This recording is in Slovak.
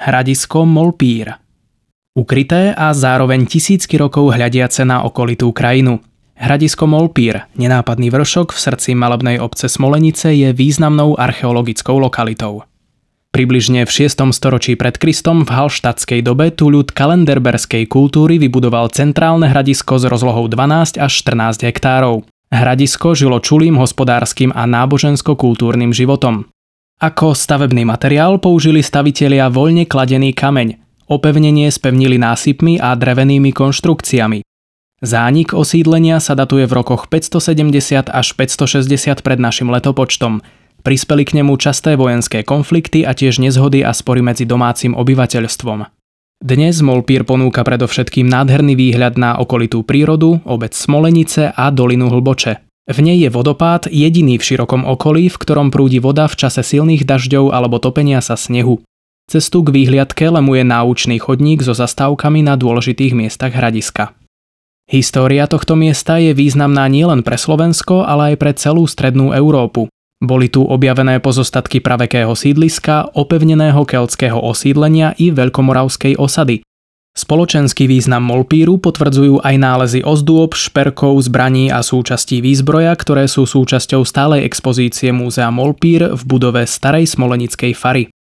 Hradisko Molpír. Ukryté a zároveň tisícky rokov hľadiace na okolitú krajinu. Hradisko Molpír, nenápadný vršok v srdci malebnej obce Smolenice, je významnou archeologickou lokalitou. Približne v 6. storočí pred Kristom v halštatskej dobe tu ľud kalenderberskej kultúry vybudoval centrálne hradisko s rozlohou 12 až 14 hektárov. Hradisko žilo čulým hospodárskym a nábožensko-kultúrnym životom. Ako stavebný materiál použili stavitelia voľne kladený kameň. Opevnenie spevnili násypmi a drevenými konštrukciami. Zánik osídlenia sa datuje v rokoch 570 až 560 pred našim letopočtom. Prispeli k nemu časté vojenské konflikty a tiež nezhody a spory medzi domácim obyvateľstvom. Dnes Molpír ponúka predovšetkým nádherný výhľad na okolitú prírodu, obec Smolenice a dolinu Hlboče. V nej je vodopád jediný v širokom okolí, v ktorom prúdi voda v čase silných dažďov alebo topenia sa snehu. Cestu k výhliadke lemuje náučný chodník so zastávkami na dôležitých miestach hradiska. História tohto miesta je významná nielen pre Slovensko, ale aj pre celú strednú Európu. Boli tu objavené pozostatky pravekého sídliska, opevneného keltského osídlenia i veľkomoravskej osady. Spoločenský význam Molpíru potvrdzujú aj nálezy ozdôb, šperkov, zbraní a súčastí výzbroja, ktoré sú súčasťou stálej expozície múzea Molpír v budove starej smolenickej fary.